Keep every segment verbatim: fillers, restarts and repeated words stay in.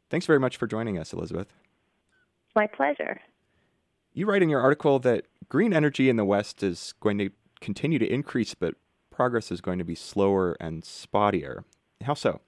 Thanks very much for joining us, Elizabeth. My pleasure. You write in your article that green energy in the West is going to continue to increase, but progress is going to be slower and spottier. How so?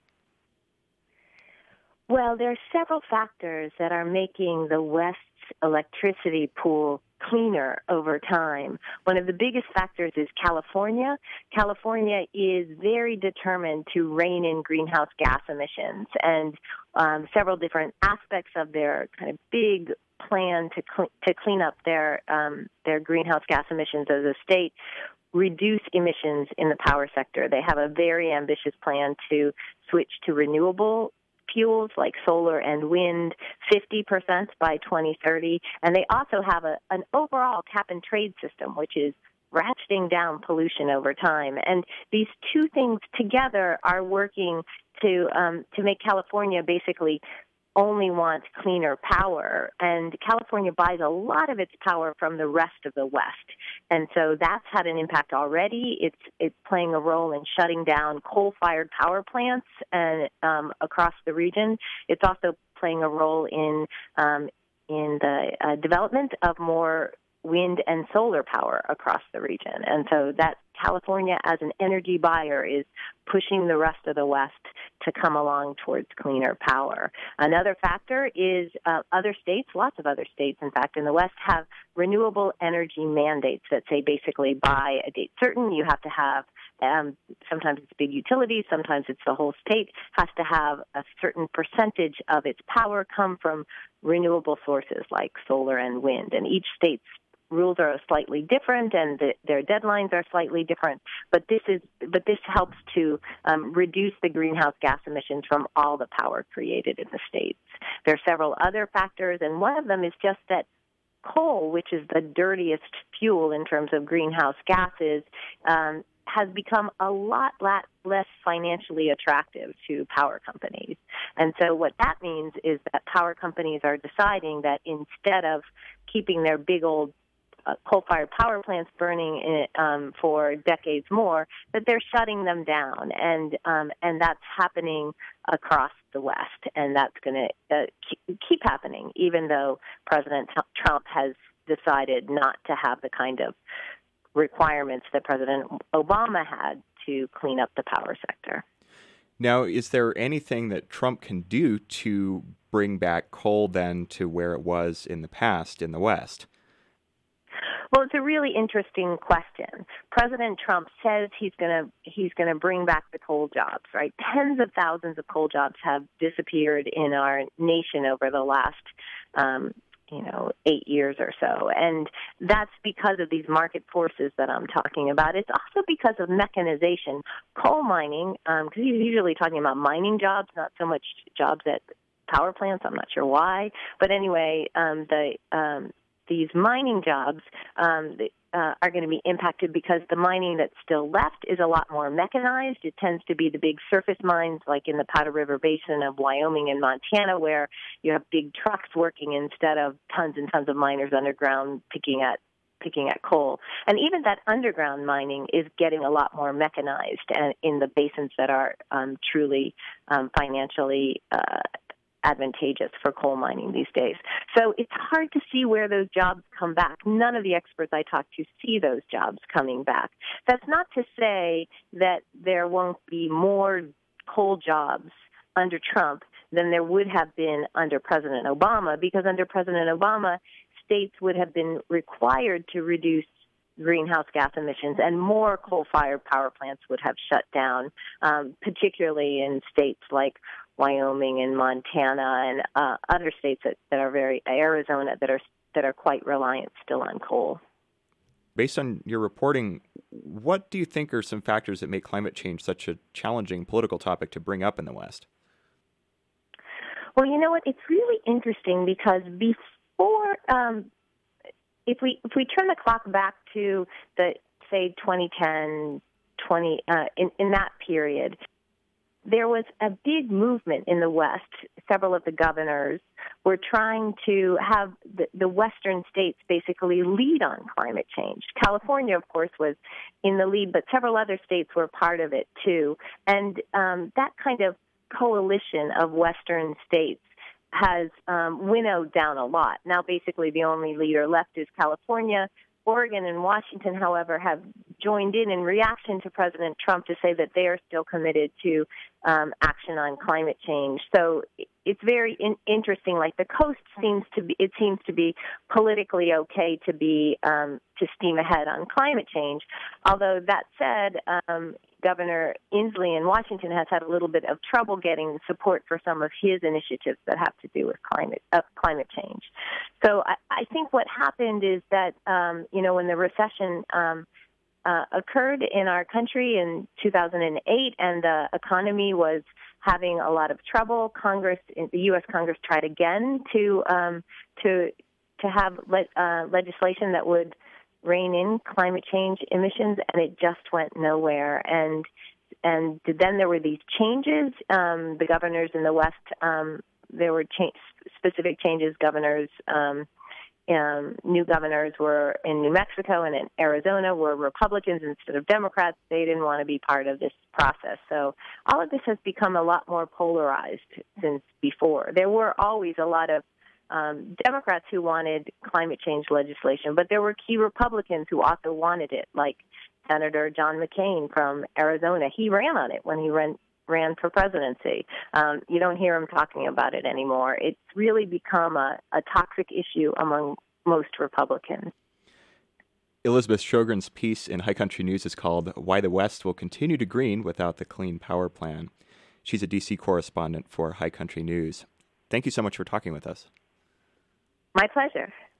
Well, there are several factors that are making the West's electricity pool cleaner over time. One of the biggest factors is California. California is very determined to rein in greenhouse gas emissions, and um, several different aspects of their kind of big plan to cl- to clean up their um, their greenhouse gas emissions as a state reduce emissions in the power sector. They have a very ambitious plan to switch to renewable fuels like solar and wind, fifty percent by twenty thirty. And they also have a, an overall cap and trade system, which is ratcheting down pollution over time. And these two things together are working to um, to make California basically only want cleaner power. And California buys a lot of its power from the rest of the West. And so that's had an impact already. It's it's playing a role in shutting down coal-fired power plants and um, across the region. It's also playing a role in um, in the uh, development of more wind and solar power across the region. And so that California as an energy buyer is pushing the rest of the West to come along towards cleaner power. Another factor is uh, other states, lots of other states, in fact, in the West have renewable energy mandates that say basically by a date certain you have to have, um, sometimes it's big utilities, sometimes it's the whole state, has to have a certain percentage of its power come from renewable sources like solar and wind. And each state's rules are slightly different, and the, their deadlines are slightly different. But this is, but this helps to um, reduce the greenhouse gas emissions from all the power created in the states. There are several other factors, and one of them is just that coal, which is the dirtiest fuel in terms of greenhouse gases, um, has become a lot less financially attractive to power companies. And so what that means is that power companies are deciding that instead of keeping their big old Uh, coal-fired power plants burning in, um, for decades more, that they're shutting them down, and um, and that's happening across the West, and that's going to uh, keep, keep happening, even though President Trump has decided not to have the kind of requirements that President Obama had to clean up the power sector. Now, is there anything that Trump can do to bring back coal then to where it was in the past in the West? Well, it's a really interesting question. President Trump says he's going to he's going to bring back the coal jobs, right? Tens of thousands of coal jobs have disappeared in our nation over the last, um, you know, eight years or so, and that's because of these market forces that I'm talking about. It's also because of mechanization. Coal mining, because um, he's usually talking about mining jobs, not so much jobs at power plants. I'm not sure why, but anyway, um, the um, these mining jobs um, uh, are going to be impacted because the mining that's still left is a lot more mechanized. It tends to be the big surface mines like in the Powder River Basin of Wyoming and Montana, where you have big trucks working instead of tons and tons of miners underground picking at picking at coal. And even that underground mining is getting a lot more mechanized and in the basins that are um, truly um, financially uh advantageous for coal mining these days. So it's hard to see where those jobs come back. None of the experts I talk to see those jobs coming back. That's not to say that there won't be more coal jobs under Trump than there would have been under President Obama, because under President Obama, states would have been required to reduce greenhouse gas emissions, and more coal-fired power plants would have shut down, um, particularly in states like Wyoming and Montana and uh, other states that, that are very, Arizona, that are that are quite reliant still on coal. Based on your reporting, what do you think are some factors that make climate change such a challenging political topic to bring up in the West? Well, you know what? It's really interesting because before, um, if we if we turn the clock back to the say twenty ten, twenty uh, in in that period, there was a big movement in the West. Several of the governors were trying to have the, the Western states basically lead on climate change. California, of course, was in the lead, but several other states were part of it too. And um, that kind of coalition of Western states has um, winnowed down a lot. Now, basically, the only leader left is California. Oregon and Washington, however, have joined in in reaction to President Trump to say that they are still committed to um, action on climate change. So it's very in- interesting. Like the coast seems to be, it seems to be politically okay to be um, to steam ahead on climate change. Although that said, um, Governor Inslee in Washington has had a little bit of trouble getting support for some of his initiatives that have to do with climate uh, climate change. So I, I think what happened is that um, you know when the recession um, uh, occurred in our country in two thousand eight and the economy was having a lot of trouble, Congress, the U S Congress tried again to um, to to have le- uh, legislation that would rein in climate change emissions, and it just went nowhere. And and then there were these changes. Um, the governors in the West, um, there were cha- specific changes. Governors, um, um, new governors were in New Mexico and in Arizona were Republicans instead of Democrats. They didn't want to be part of this process. So all of this has become a lot more polarized since before. There were always a lot of Um, Democrats who wanted climate change legislation, but there were key Republicans who also wanted it, like Senator John McCain from Arizona. He ran on it when he ran, ran for presidency. Um, you don't hear him talking about it anymore. It's really become a, a toxic issue among most Republicans. Elizabeth Sjogren's piece in High Country News is called Why the West Will Continue to Green Without the Clean Power Plan. She's a D C correspondent for High Country News. Thank you so much for talking with us. My pleasure.